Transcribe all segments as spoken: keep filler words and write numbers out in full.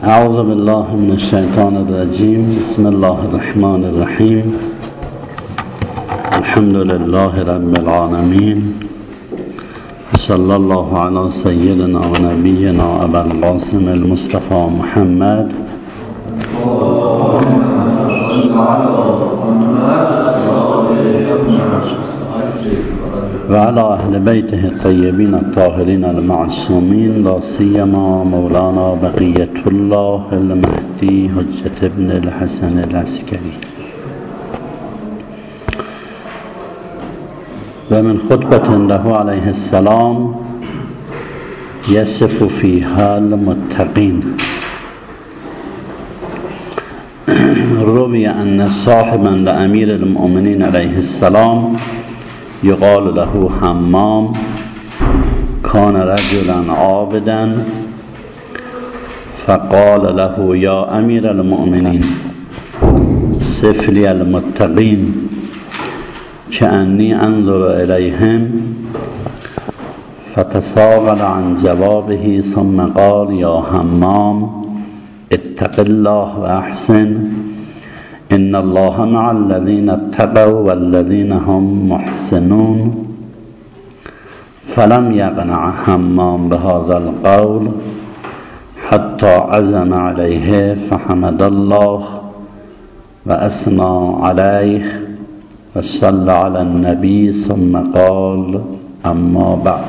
اعوذ بالله من الشیطان الرجیم. بسم الله الرحمن الرحیم. الحمد لله رب العالمین. صلی الله علی سیدنا و نبینا ابی القاسم المصطفى محمد و علی اهل بیته الطیبین الطاهرین المعصومین، لا سیما مولانا بقیة الله المهدی حجة ابن الحسن العسکری. و من خطبة له علیه السلام یصف فیها المتقین. روی ان صاحبا لامیر المؤمنین علیه السلام یقال له حمام کان رجلا عابدا فقال له یا امیر المؤمنین صف لی المتقین کأنی انظر الیهم، فتساغل عن جوابه ثم قال یا حمام اتق الله و احسن ان الله مع الذين اتقوا والذين هم محسنون. فلم يقنع حمام بهذا القول حتى عزم عليه فحمد الله وأثنى عليه وصلى على النبي ثم قال اما بعد.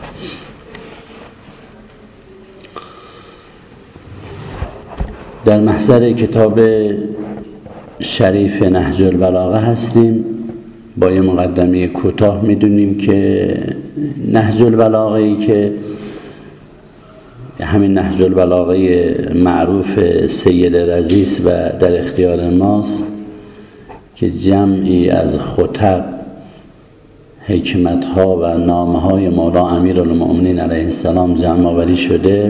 در محضر کتاب شریف نهج البلاغه هستیم. با یه مقدمه کوتاه میدونیم که نهج البلاغه ای که همین نهج البلاغه معروف سید رزیس و در اختیار ماست که جمعی از خطب، حکمت ها و نامه های مولا امیرالمؤمنین علیه السلام جمع آوری شده.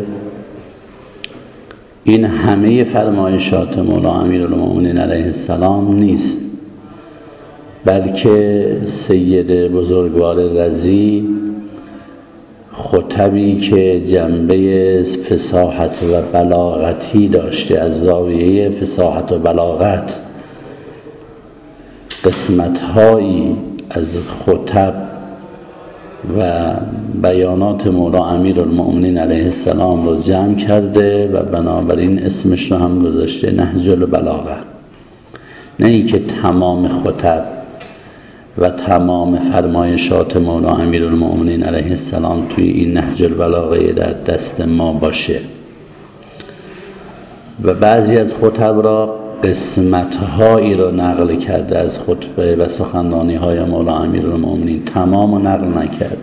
این همه فرمایشات مولا امیرالمؤمنین علیه السلام نیست، بلکه سید بزرگوار رضی خطبی که جنبه فصاحت و بلاغتی داشته، از زاویه فصاحت و بلاغت قسمت‌هایی از خطب و بیانات مولا امیرالمؤمنین علیه السلام رو جمع کرده و بنابراین اسمش رو هم گذاشته نهج البلاغه. نه اینکه تمام خطب و تمام فرمایشات مولا امیرالمؤمنین علیه السلام توی این نهج البلاغه در دست ما باشه و بعضی از خطب را قسمت‌هایی را نقل کرده از خطبه و سخنرانی‌های مولا امیرالمؤمنین، تمام و نقل نکرده.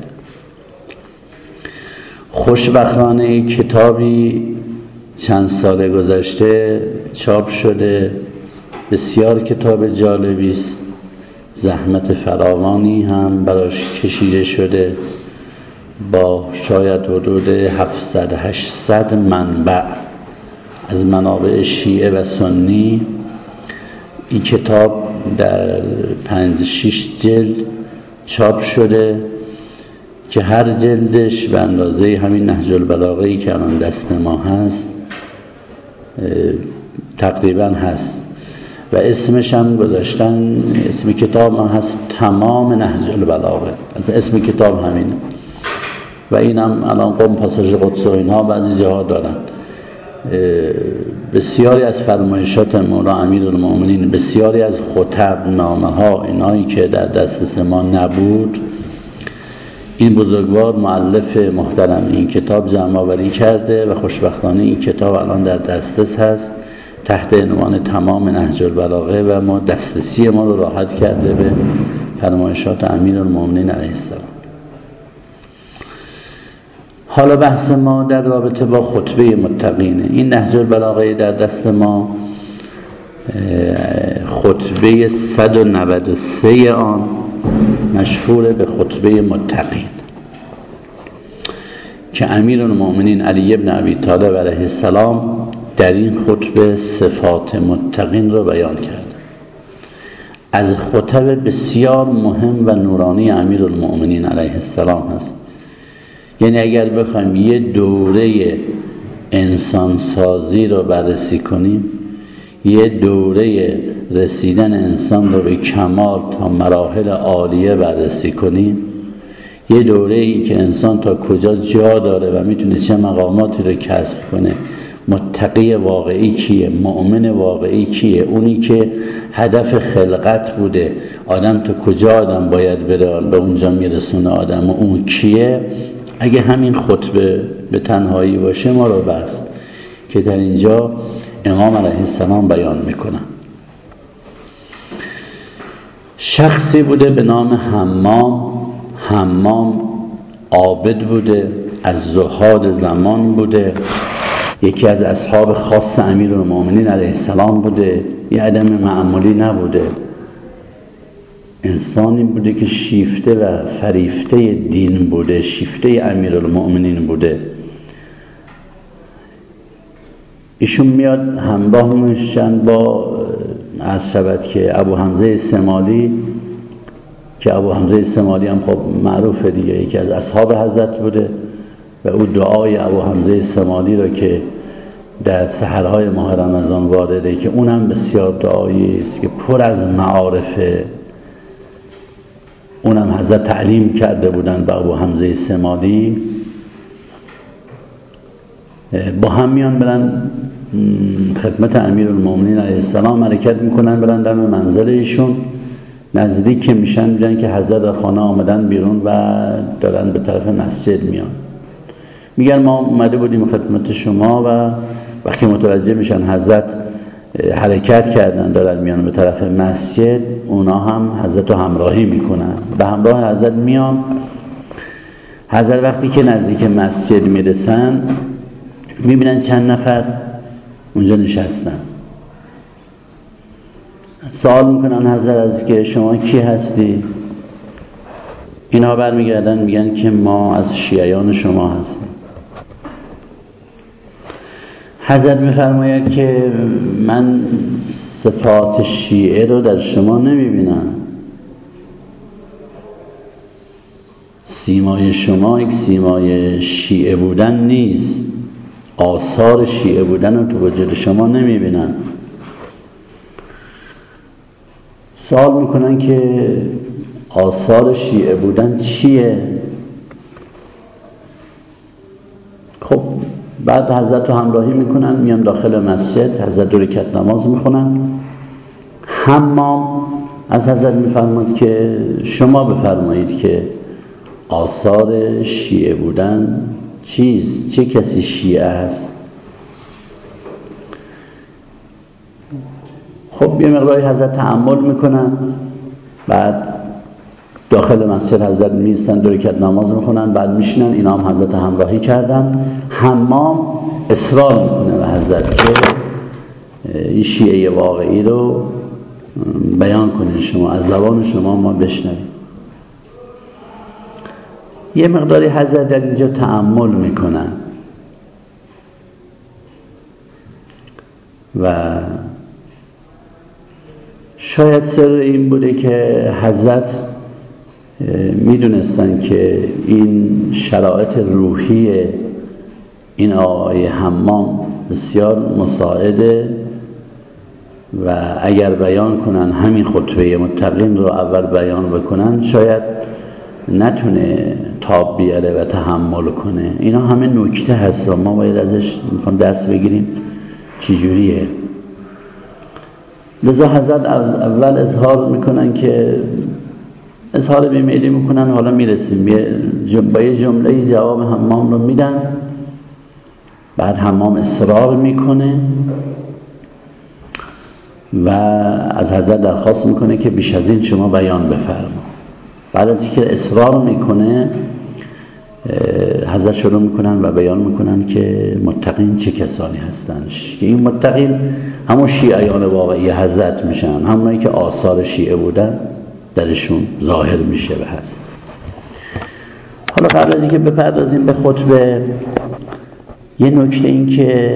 خوشبختانه کتابی چند سال گذشته چاپ شده، بسیار کتاب جالبی است، زحمت فراوانی هم براش کشیده شده، با شاید حدود هفتصد هشتصد منبع از منابع شیعه و سنی. این کتاب در پنج شش جلد چاپ شده که هر جلدش به اندازه همین نهج البلاغه ای که الان دست ما هست تقریبا هست و اسمش هم گذاشتن، اسم کتاب هم هست تمام نهج البلاغه، از اسم کتاب همینه و این هم الان قم پاساژ قدس و اینها بعضی جاها دارن. بسیاری از فرمایشات مولا امیرالمؤمنین، بسیاری از خطب، نامه ها، اینایی که در دسترس ما نبود، این بزرگوار مؤلف محترم این کتاب جمع آوری کرده و خوشبختانه این کتاب الان در دسترس هست تحت عنوان تمام نهج البلاغه و ما دسترسی ما رو راحت کرده به فرمایشات امیرالمؤمنین علیه السلام. حالا بحث ما در رابطه با خطبه متقینه. این نهج البلاغه در دست ما خطبه صد و نود و سه آن مشهور به خطبه متقین که امیرالمؤمنین علی ابن ابی طالب علیه السلام در این خطبه صفات متقین رو بیان کرد. از خطب بسیار مهم و نورانی امیرالمؤمنین علیه السلام هست. یعنی اگر بخوایم یه دوره انسانسازی رو بررسی کنیم، یه دوره رسیدن انسان رو به کمال تا مراحل عالیه بررسی کنیم، یه دوره ای که انسان تا کجا جا داره و میتونه چه مقاماتی رو کسب کنه، متقی واقعی کیه، مؤمن واقعی کیه، اونی که هدف خلقت بوده آدم تا کجا آدم باید بره به اونجا میرسونه آدم و اون کیه. اگه همین خطبه به تنهایی باشه ما رو بس که در اینجا امام علیه السلام بیان میکنن. شخصی بوده به نام حمام. حمام عابد بوده، از زهاد زمان بوده، یکی از اصحاب خاص امیرالمومنین علیه السلام بوده، یه آدم معمولی نبوده، انسانی بوده که شیفته و فریفته دین بوده، شیفته امیرالمومنین بوده. ایشون میاد همراه میشن با عرض شود که ابو حمزه سمالی، که ابو حمزه سمالی هم خب معروفه دیگه، یکی از اصحاب حضرت بوده و او دعای ابو حمزه سمالی رو که در سحرهای ماه رمضان وارده که اونم بسیار دعایی است که پر از معارفه، اونم حضرت تعلیم کرده بودن به ابو حمزه سمالی. با هم میان برن خدمت امیرالمومنین علیه السلام، حرکت میکنن برن دم منزل ایشون. نزدیک که میشن میگن که حضرت خانه آمدن بیرون و دارن به طرف مسجد میان. میگن ما اومده بودیم خدمت شما و وقتی متوجه میشن حضرت حرکت کردن دارن میان به طرف مسجد، اونا هم حضرت رو همراهی میکنن، به همراه حضرت میان. حضرت وقتی که نزدیک مسجد میرسن میبینن چند نفر اونجا نشستن. سوال میکنن حضرت از که شما کی هستی؟ اینا برمیگردن میگن که ما از شیعیان شما هستیم. حضرت میفرماید که من صفات شیعه رو در شما نمیبینم، سیمای شما یک سیمای شیعه بودن نیست، آثار شیعه بودن رو تو وجود شما نمیبینم. سوال میکنن که آثار شیعه بودن چیه؟ خب بعد حضرت رو همراهی میکنن، میان داخل مسجد، حضرت دو رکعت نماز میخونن. حمام از حضرت میفرماید که شما بفرمایید که آثار شیعه بودن چیست؟ چه کسی شیعه است؟ خب یه مقداری حضرت تأمل میکنن، بعد داخل مسجد حضرت میستن دو رکعت نماز میخونن، بعد میشینن. اینا هم حضرت همراهی کردن. حمام اصرار میکنه به حضرت که این شیعه واقعی رو بیان کنید شما، از زبان شما ما بشنویم. یه مقداری حضرت در اینجا تأمل میکنن و شاید سر این بوده که حضرت میدونستن که این شرایط روحی این آقای حمام بسیار مساعده و اگر بیان کنن همین خطبه متقین رو اول بیان بکنن شاید نتونه تاب بیاره و تحمل کنه. اینا همه نکته هست و ما باید ازش میخوام دست بگیریم چی جوریه. لذا حضرت اول اظهار میکنن که اظهار بیمیلی میکنن، حالا میرسیم با یه جمله جواب حمام رو میدن. بعد حمام اصرار میکنه و از حضرت درخواست میکنه که بیش از این شما بیان بفرما. بعد از اینکه اصرار میکنه حضرت شروع میکنن و بیان میکنن که متقین چه کسانی هستند، که این متقین همون شیعیان واقعی حضرت میشن، همونایی که آثار شیعه بودن درشون ظاهر میشه به هست. حالا قبل از اینکه بپردازیم به خطبه، یه نکته این که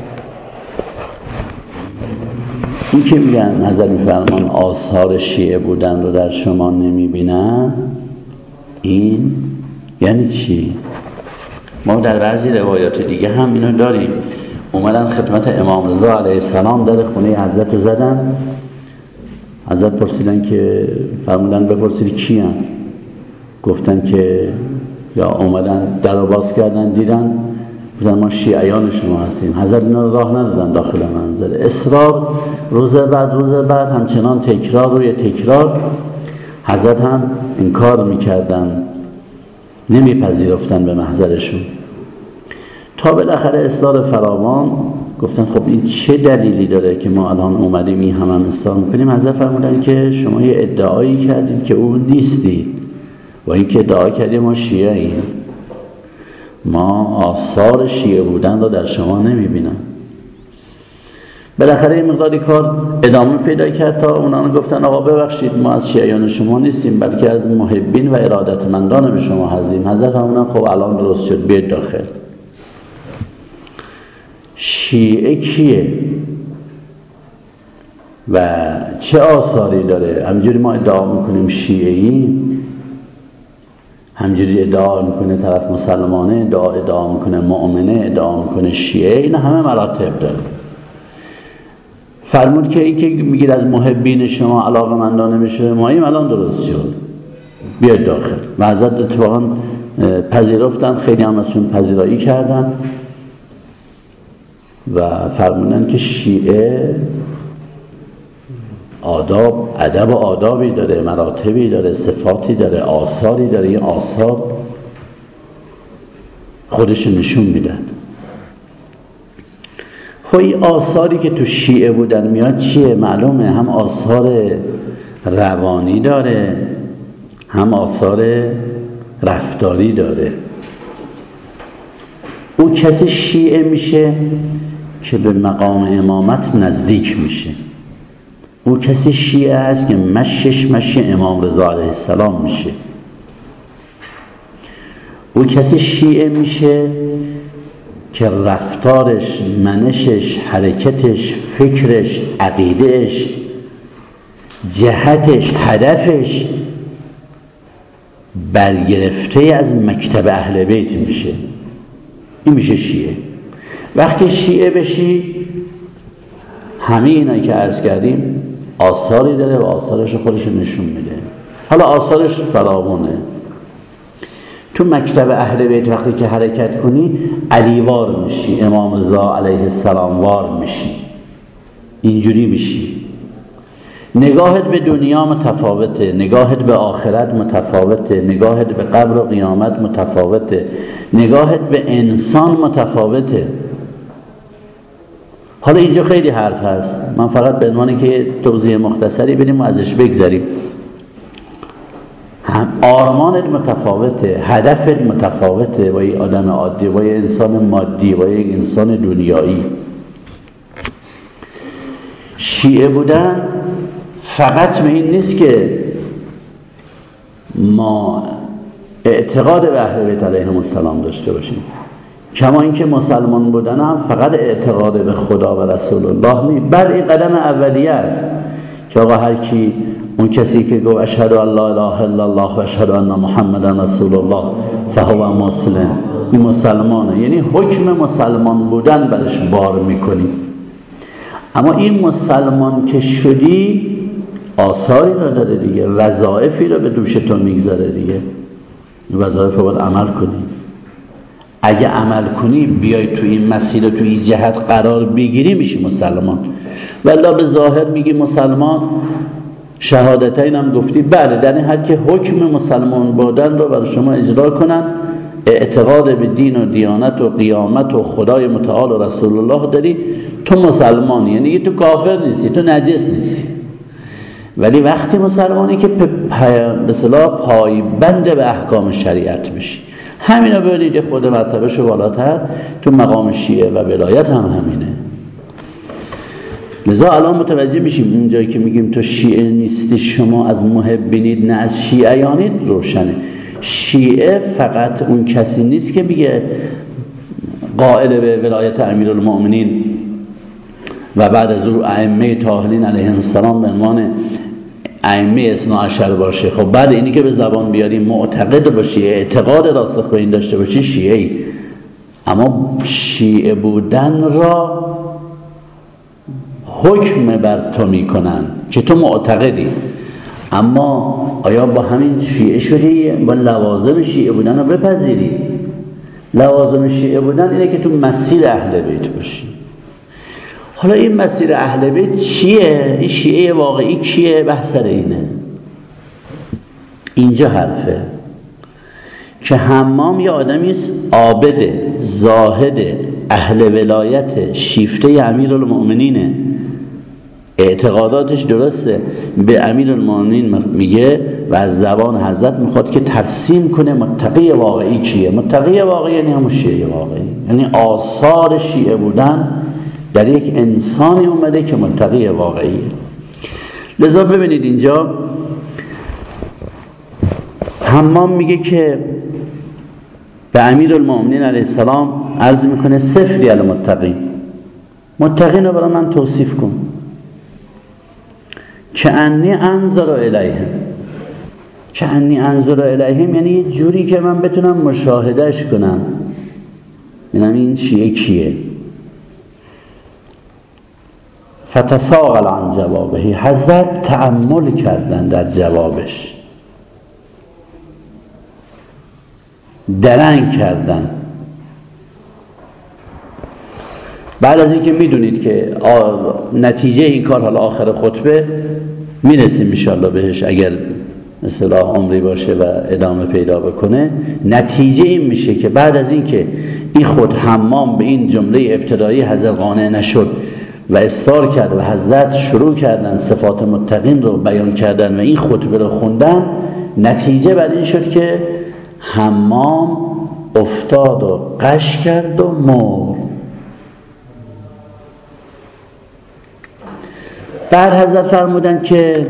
این که میگن نظر میفرمان آثار شیعه بودن رو در شما نمیبینن، این یعنی چی؟ ما در بعضی روایات دیگه هم اینو داریم، اومدن خدمت امام رضا علیه السلام، در خونه حضرت زدن. حضرت پرسیدن که فرمودن بپرسید کی هم؟ گفتن که یا اومدن در رو باز کردن دیدن، گفتن ما شیعیان شما هستیم. حضرت اینا رو راه ندادن داخل منزل، اصرار روز بعد روز بعد همچنان تکرار روی تکرار. حضرت هم انکار میکردن، نمیپذیرفتن به محضرشون، تا بالاخره اصرار فراوان گفتن خب این چه دلیلی داره که ما الان اومدیم این هم هم اصرار میکنیم؟ حضرت فرمودن که شما یه ادعایی کردید که اون نیستید و این که ادعا کردیم ما شیعه ایم، ما آثار شیعه بودن رو در شما نمیبینم. بالاخره این مقداری کار ادامه پیدا کرد تا اونا گفتن آقا ببخشید ما از شیعیان شما نیستیم بلکه از محبین و ارادتمندان به شما هستیم. حضرت فرمودن خب الان درست شد، بیاید داخل. شیعه کیه و چه آثاری داره؟ همجوری ما ادعا میکنیم شیعه‌ایم، همجوری ادعا میکنه طرف مسلمانه، ادعا ادعا میکنه مؤمنه، ادعا میکنه شیعه، این همه مراتب داره. فرمود که این که میگید از محبین شما علاقه‌مندانه بشه ما ایم، الان درست شد، بیاید داخل. و حضرت اتفاقا پذیرفتن، خیلی هم ازشون پذیرایی کردن و فرمودن که شیعه آداب، ادب و آدابی داره، مراتبی داره، صفاتی داره، آثاری داره. این آثار خودش نشون میدن. خب این آثاری که تو شیعه بودن میاد چیه؟ معلومه هم آثار روانی داره هم آثار رفتاری داره. او کسی شیعه میشه که به مقام امامت نزدیک میشه. او کسی شیعه است که مشش مشی امام رضا علیه السلام میشه. او کسی شیعه میشه که رفتارش، منشش، حرکتش، فکرش، عقیدهش، جهتش، هدفش برگرفته از مکتب اهل بیت میشه. این میشه شیعه. وقتی شیعه بشی همه اینا که عرض کردیم آثاری داره و آثارش خودش نشون میده. حالا آثارش فراوانه. تو مکتب اهل بیت وقتی که حرکت کنی علیوار میشی، امام رضا علیه السلام وار میشی، اینجوری میشی. نگاهت به دنیا متفاوته، نگاهت به آخرت متفاوته، نگاهت به قبر و قیامت متفاوته، نگاهت به انسان متفاوته. حالا اینجا خیلی حرف هست، من فقط به عنوانی که توضیح مختصری بدیم و ازش بگذریم. هم آرمانت متفاوته، هدفت متفاوته با یک آدم عادی، با یک انسان مادی، با یک انسان دنیایی. شیعه بودن فقط به این نیست که ما اعتقاد به اهل بیت علیهم السلام داشته باشیم، کما اینکه مسلمان بودن هم فقط اعتقاد به خدا و رسول الله نیست، بل این قدم اولیه است که آقا هر کی، اون کسی که گفت اشهد ان لا اله الا الله و اشهد ان محمدا رسول الله فهو مسلم، این مسلمانه. یعنی حکم مسلمان بودن برش بار میکنی. اما این مسلمان که شدی آثاری رو داره دیگه، وظایفی رو به دوش تو میگذاره دیگه. وظایف رو باید عمل کنی. اگه عمل کنی بیای تو این مسیر و تو این جهت قرار بگیری میشی مسلمان. والله به ظاهر میگی مسلمان، شهادتین هم گفتی، بله، در این حد که حکم مسلمان بودن رو برای شما اجرا کنن، اعتقاد به دین و دیانت و قیامت و خدای متعال و رسول الله داری، تو مسلمانی. یعنی تو کافر نیستی، تو نجس نیستی. ولی وقتی مسلمانی که به اصطلاح پایبند به احکام شریعت بشی، همینا ببینید خود مرتبهشو بالاتر تو مقام شیعه و ولایت هم همینه. لذا الان متوجه میشیم اون جایی که میگیم تو شیعه نیستی، شما از محبینید نه از شیعیانید، روشنه. شیعه فقط اون کسی نیست که میگه قائل به ولایت امیرالمؤمنین و بعد از او ائمه طاهرین علیهم السلام به عنوان ائمه اثنا عشر باشه. خب بعد اینی که به زبان بیاری معتقد باشی، اعتقاد راسخ به این داشته باشی، شیعه‌ای. اما شیعه بودن را حکم بر تو میکنن که تو معتقدی، اما آیا با همین شیعه شدی؟ با لوازم شیعه بودن رو بپذیری؟ لوازم شیعه بودن اینه که تو مسیر اهل بیت باشی. حالا این مسیر اهل بیت چیه؟ این شیعه واقعی کیه؟ بحث سر اینه. اینجا حرفه که حمام یه آدمی است عابد، زاهد، اهل ولایت، شیفته امیرالمؤمنینه، اعتقاداتش درسته، به امیرالمؤمنین میگه و از زبان حضرت میخواد که ترسیم کنه متقی واقعی کیه. متقی واقعی یعنی همون شیعه واقعی، یعنی آثار شیعه بودن در یک انسانی اومده که متقی واقعیه. لذا ببینید اینجا حمام میگه که به امیرالمؤمنین علیه السلام عرض میکنه صفری علی متقی، متقین رو برای من توصیف کن. که انی انظر الیهم، که انی انظر الیهم یعنی یه جوری که من بتونم مشاهدهش کنم، ببینم این شیعه کیه. فتساقل عن جوابه، حضرت تأمل کردن در جوابش، درنگ کردن. بعد از اینکه میدونید که نتیجه این کار حالا آخر خطبه میرسیم انشاءالله بهش اگر مثلا عمری باشه و ادامه پیدا بکنه، نتیجه این میشه که بعد از اینکه این خود حمام به این جمله ابتدایی حضرت قانع نشد و اصرار کرد و حضرت شروع کردن صفات متقین رو بیان کردن و این خطبه رو خوندن، نتیجه بعد این شد که حمام افتاد و غش کرد و مرد. بعد حضرت فرمودن که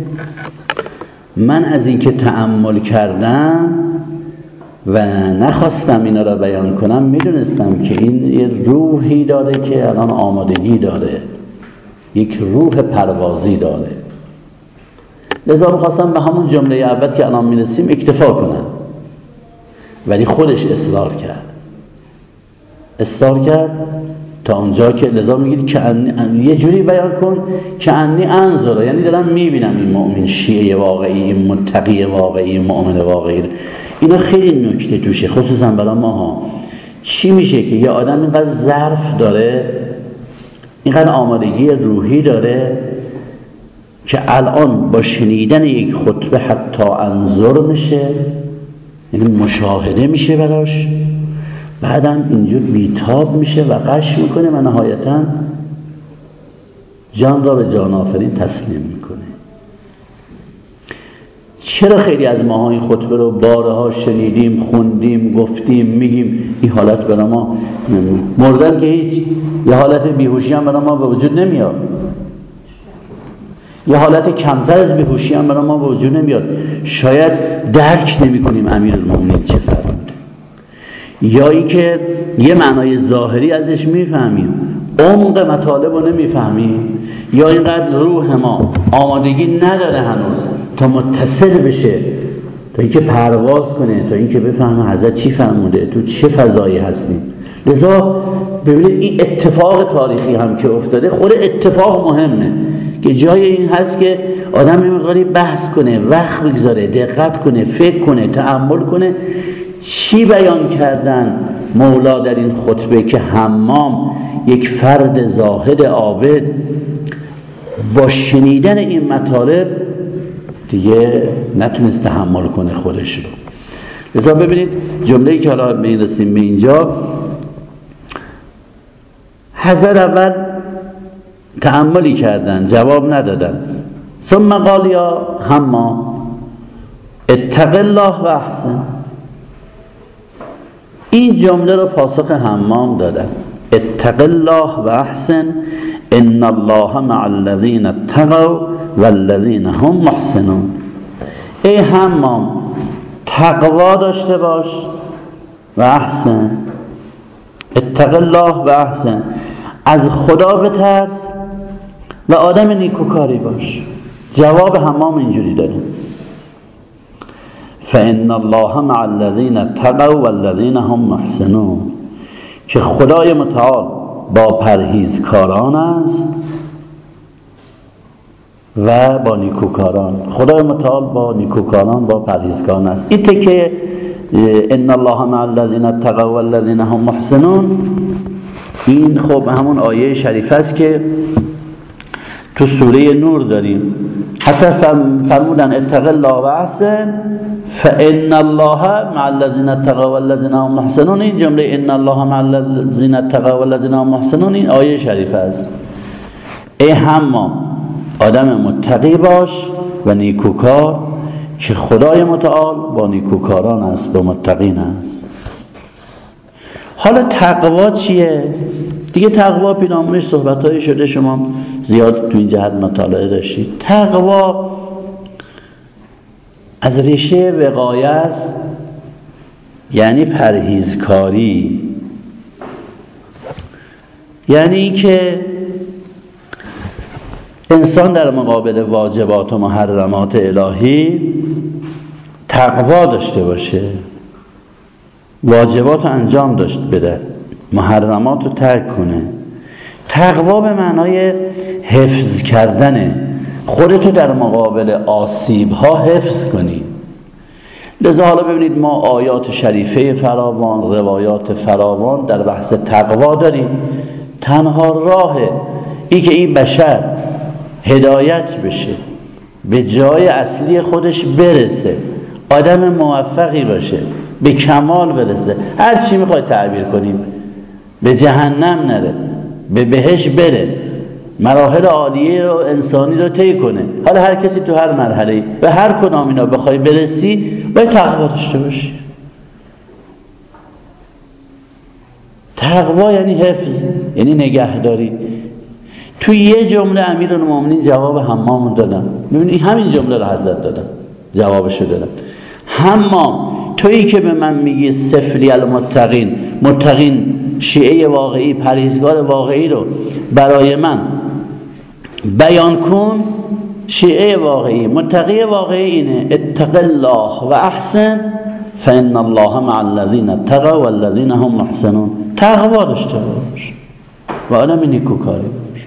من از این که تأمل کردم و نخواستم اینا را بیان کنم، میدونستم که این یه روحی داره که الان آمادگی داره، یک روح پروازی داره. لذا میخواستم به همون جمله اول که الان میرسیم اکتفا کنم، ولی خودش اصرار کرد اصرار کرد تا اونجا که لذا میگید که یه جوری بیان کن که انی انظره، یعنی دارم میبینم این مؤمن شیعه واقعی، این متقی واقعی، این مؤمن واقعی. اینا خیلی نکته توشه، خصوصا برای ما ها. چی میشه که یه آدم اینقدر ظرف داره، اینقدر آمادگی روحی داره که الان با شنیدن یک خطبه حتی انظر میشه، یعنی مشاهده میشه براش، بعدم اینجور بیتاب میشه و غش میکنه و نهایتا جان را به جان آفرین تسلیم میکنه. چرا خیلی از ماها این خطبه رو بارها شنیدیم، خوندیم، گفتیم، میگیم، این حالت برای ما مردن که هیچ، یه حالت بیهوشی هم برای ما به وجود نمیاد، یه حالت کمتر از بیهوشی هم برای ما به وجود نمیاد. شاید درک نمی کنیم امیرالمؤمنین چه فرموده، یا ای که یه معنای ظاهری ازش میفهمیم، عمق مطالب رو نمیفهمیم، یا اینقدر روح ما آمادگی نداره هنوز تا متصل بشه، تا اینکه پرواز کنه، تا اینکه بفهمه حضرت چی فرموده، تو چه فضایی هستیم. لذا ببینید این اتفاق تاریخی هم که افتاده خود اتفاق مهمه که جای این هست که آدم یه مقداری بحث کنه، وقت بگذاره، دقت کنه، فکر کنه، تأمل کنه چی بیان کردن مولا در این خطبه که حمام یک فرد زاهد عابد با شنیدن این مطالب دیگه نتونست تحمل کنه خودش رو. لذا ببینید جمله‌ای که حالا میرسیم به اینجا، حضرت اول تأملی کردن، جواب ندادن. ثم قال یا حمام اتق الله و احسن. این جمله رو پاسخ حمام دادن، اتق الله و احسن ان الله مع الذین اتقوا والذین هم محسنون. ای حمام تقوا داشته باش و احسن، اتق الله و احسن، از خدا بترس و آدم نیکوکاری باش. جواب حمام اینجوری داره، فإن الله مع الذين اتقوا والذين هم محسنون، که خدای متعال با پرهیزکاران است و با نیکوکاران. خدای متعال با نیکوکاران با پرهیزکاران است. این تکه ان الله مع الذین اتقوا والذین هم محسنون، این خب همون آیه شریفه است که تو سوره نور داریم. حتی فرمودن اتق الله و احسن فان الله مع الذین اتقوا والذین هم محسنون. این جمله ان الله مع الذین اتقوا والذین هم محسنون این آیه شریفه است. ای حمام آدم متقی باش و نیکوکار که خدای متعال با نیکوکاران است، با متقین است. حالا تقوا چیه؟ دیگه تقوا پیرامونش صحبت‌هایی شده، شما زیاد تو این جهت مطالعه داشتید. تقوا از ریشه وقایه است، یعنی پرهیزکاری، یعنی که انسان در مقابل واجبات و محرمات الهی تقوا داشته باشه، واجبات رو انجام داشت بده، محرمات رو ترک کنه. تقوا به معنای حفظ کردنه، خودتو در مقابل آسیب ها حفظ کنی. لذا حالا ببینید ما آیات شریفه فراوان، روایات فراوان در بحث تقوا داریم. تنها راه ای که این بشر هدایت بشه، به جای اصلی خودش برسه، آدم موفقی باشه، به کمال برسه، هر چی میخوای تعبیر کنیم، به جهنم نره، به بهشت بره، مراحل عالیه رو انسانی رو طی کنه. حالا هر کسی تو هر مرحله به هر کدام اینا بخوای برسی باید تقوا داشته باشی. تقوا یعنی حفظ، یعنی نگهداری. تو یه جمله امیرالمومنین جواب حمام رو دادن. ببینید همین جمله رو حضرت دادن، جوابشو دادن. حمام تویی که به من میگی سفلی المتقین، متقین شیعه واقعی، پرهیزگار واقعی رو برای من بیان کن. شیعه واقعی، متقی واقعی اینه اتق الله و احسن فان الله مع الذین اتقوا والذین هم محسنون. تقوا داشته باش و آدم نیکوکاری باش.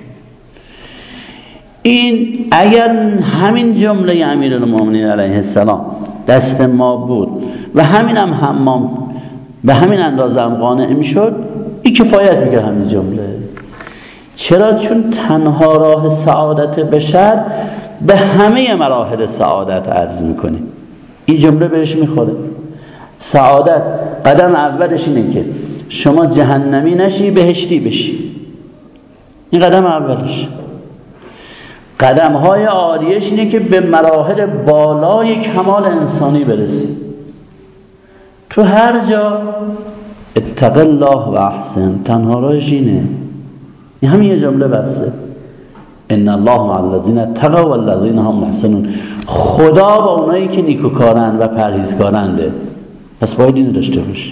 این اگر همین جمله امیرالمومنین علیه السلام دست ما بود و همین هم حمام به همین اندازه هم قانع میشد، این کفایت میکرد همین جمله. چرا؟ چون تنها راه سعادت بشر به همه مراحل سعادت عرض میکنه. این جمله بهش میخوره. سعادت قدم اولش اینه که شما جهنمی نشی، بهشتی بشی. این قدم اولش. قدم های عالیش اینه که به مراحل بالای کمال انسانی برسی. تو هر جا اتق الله و احسن، تنها راهش اینه. این همین یه جمله بسه. ان الله مع الذین اتقوا والذین هم محسنون. خدا با اونایی که نیکوکارند و پرهیزکارنده. پس باید اینو داشته باشی.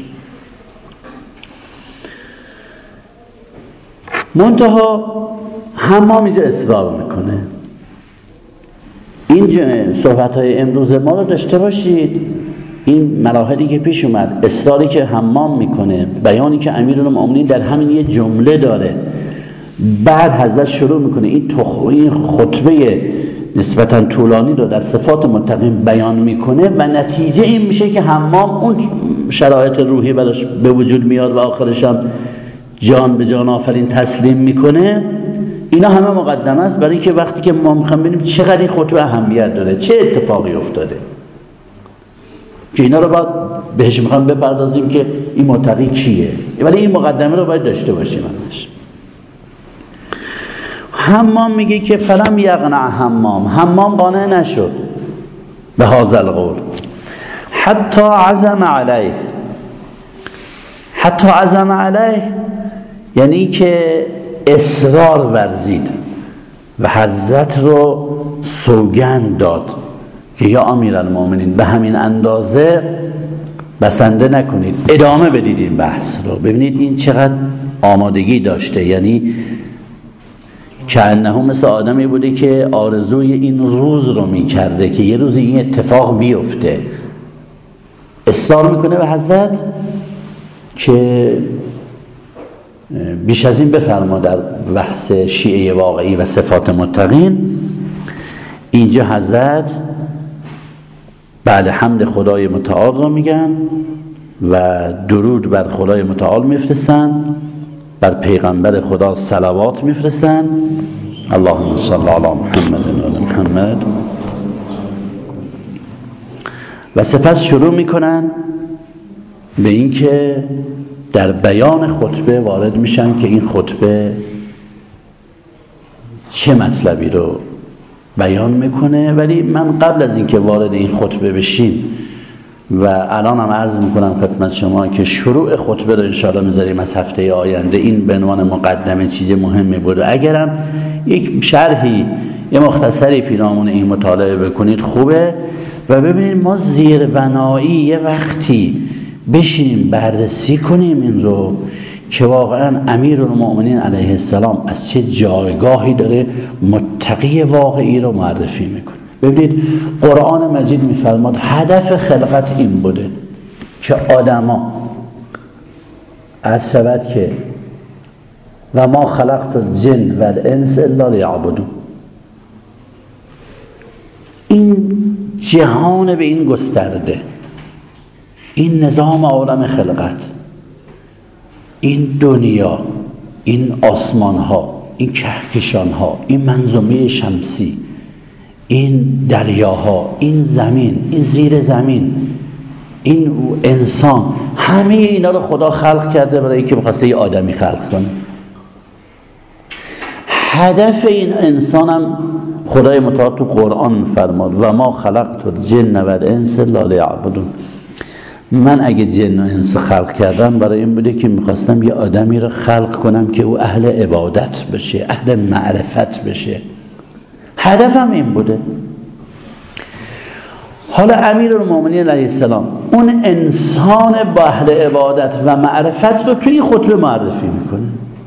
منتها حمام اینجا اصرار میکنه. این صحبت های امروز ما رو داشته باشید. این مراحلی که پیش اومد، اصراری که حمام میکنه، بیانی که امیرالمومنین در همین یه جمله داره، بعد حضرت شروع میکنه این این خطبه نسبتا طولانی رو در صفات متقین بیان میکنه و نتیجه این میشه که حمام اون شرایط روحی براش به وجود میاد و آخرش هم جان به جان آفرین تسلیم میکنه. اینا همه مقدمه است برای که وقتی که ما میخوایم ببینیم چقدر این خطبه اهمیت داره، چه اتفاقی افتاده، که اینا رو باید بهش میخوام بپردازیم که این متقی کیه. ولی این مقدمه رو باید داشته باشیم ازش. حمام میگه که فلم یقنع حمام، حمام قانع نشد به هذا القول حتی عزم علیه. حتی عزم علیه یعنی که اصرار ورزید و حضرت رو سوگند داد که یا امیرالمومنین به همین اندازه بسنده نکنید، ادامه بدید این بحث رو. ببینید این چقدر آمادگی داشته، یعنی که انه مثل آدمی بوده که آرزوی این روز رو میکرده که یه روزی این اتفاق بیفته. اصرار میکنه به حضرت که بیش از این بفرما در بحث شیعه واقعی و صفات متقین. اینجا حضرت بعد حمد خدای متعال را میگن و درود بر خدای متعال میفرستن، بر پیغمبر خدا صلوات میفرستن، اللهم صل علی محمد و آل محمد، و سپس شروع میکنن به این که در بیان خطبه وارد میشن که این خطبه چه مطلبی رو بیان میکنه. ولی من قبل از اینکه وارد این خطبه بشیم و الان هم عرض میکنم خدمت شما که شروع خطبه رو انشاءالله میذاریم از هفته آینده، این به عنوان مقدمه چیز مهمی بود. اگرم یک شرحی یه مختصری پیرامون این مطالعه بکنید خوبه و ببینید ما زیربنایی یه وقتی بشینیم بررسی کنیم این رو که واقعا امیرالمؤمنین علیه السلام از چه جایگاهی داره متقی واقعی رو معرفی میکنه. ببینید قرآن مجید میفرماد هدف خلقت این بوده که آدما از شود که و ما خلقت الجن و الانس الا لیعبدون، این جهان به این گسترده، این نظام عالم خلقت، این دنیا، این آسمان ها، این کهکشان ها، این منظومه شمسی، این دریاها، این زمین، این زیر زمین، این انسان، همه اینا رو خدا خلق کرده برای اینکه بخواسته یه آدمی خلق کنه. هدف این انسان هم خدای متعال تو قرآن فرماد و ما خلقت الجن و الانس الا لیعبدون. من اگه جن و انس خلق کردم برای این بوده که میخواستم یه آدمی رو خلق کنم که او اهل عبادت بشه، اهل معرفت بشه. هدفم این بوده. حالا امیرالمؤمنین علیه السلام اون انسان با اهل عبادت و معرفت رو توی این خطبه معرفی میکنه.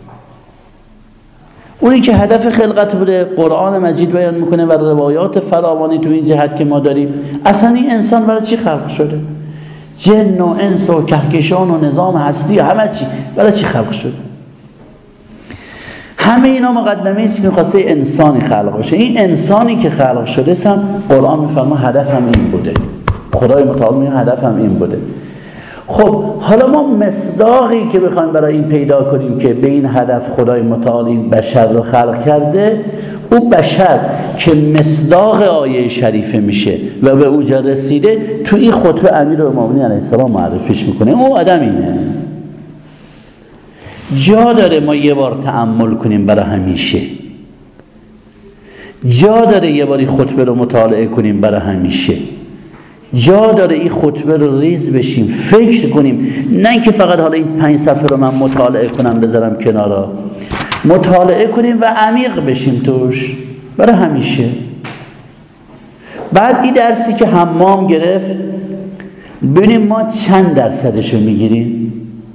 اونی که هدف خلقت بوده قرآن مجید بیان میکنه و روایات فراوانی تو این جهت که ما داریم. اصلا این انسان برای چی خلق شده؟ جن و انس و کهکشان و نظام هستی و همه چی برای چی خلق شده؟ همه اینا مقدمه است که خواسته انسانی خلق بشه. این انسانی که خلق شده هم قرآن میفرما هدف هم این بوده، خدای متعال میگه هدف هم این بوده. خب حالا ما مصداقی که بخوایم برای این پیدا کنیم که به این هدف خدای متعال این بشر رو خلق کرده، او بشر که مصداق آیه شریفه میشه و به اوجا رسیده، تو این خطبه امیرالمؤمنین علیه السلام معرفیش میکنه. او آدم اینه. جا داره ما یه بار تأمل کنیم برای همیشه، جا داره یه باری خطبه رو مطالعه کنیم برای همیشه، جا داره این خطبه رو ریز بشیم فکر کنیم، نه اینکه فقط حالا این پنج صفحه رو من مطالعه کنم بذارم کنارا، مطالعه کنیم و عمیق بشیم توش برای همیشه. بعد این درسی که حمام گرفت ببینیم ما چند درصدشو میگیریم.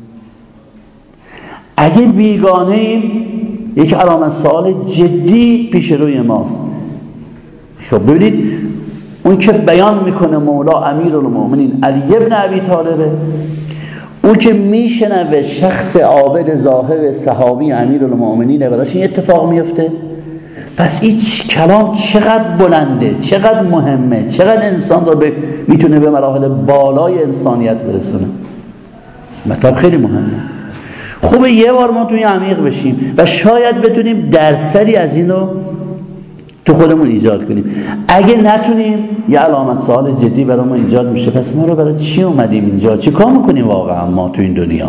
اگه بیگانه ایم یک علامت سوال جدی پیش روی ماست. خب ببینید اون که بیان میکنه مولا امیرالمؤمنین علی ابن ابی طالبه، اون که میشنوه شخص عابد زاهد صحابی امیرالمؤمنینه براش این اتفاق میفته. پس این کلام چقدر بلنده، چقدر مهمه، چقدر انسان رو به میتونه به مراحل بالای انسانیت برسونه. مطلب خیلی مهمه. خوبه یه بار ما توی عمیق بشیم و شاید بتونیم درصدی از این رو تو خودمون ایجاد کنیم. اگه نتونیم یه علامت سوال جدی برای ما ایجاد میشه. پس ما رو برای چی اومدیم اینجا؟ چی کار میکنیم واقعا ما تو این دنیا؟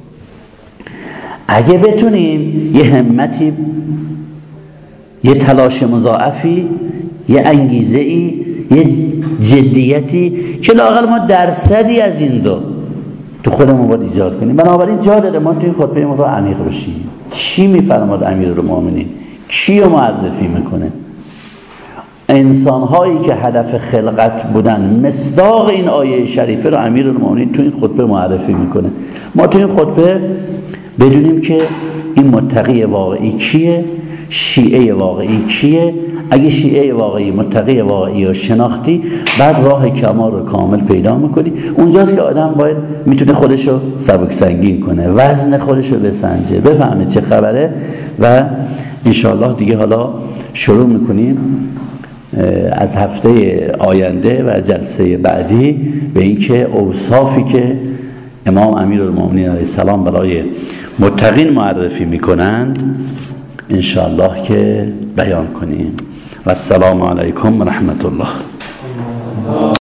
اگه بتونیم یه همتی، یه تلاش مضاعفی، یه انگیزه‌ای، یه جدیتی که لااقل ما درصدی از این دو تو خودمون باید ایجاد کنیم. بنابراین جا داره ما تو این خطبه ما رو عمیق بشیم. چی میفرماد امیرالمؤمنین؟ کی رو معرفی میکنه؟ انسان‌هایی که هدف خلقت بودن، مصداق این آیه شریفه رو امیرالمؤمنین تو این خطبه معرفی میکنه. ما تو این خطبه بدونیم که این متقی واقعی کیه، شیعه واقعی کیه. اگه شیعه واقعی، متقی واقعی و شناختی، بعد راه کمال رو کامل پیدا میکنی. اونجاست که آدم باید میتونه خودشو سبک سنگین کنه، وزن خودشو بسنجه، بفهمه چه خبره. و انشاءالله دیگه حالا شروع میکنیم از هفته آینده و جلسه بعدی به اینکه اوصافی که امام امیرالمومنین علیه السلام برای متقین معرفی میکنند انشاءالله که بیان کنیم. و السلام علیکم و رحمت الله.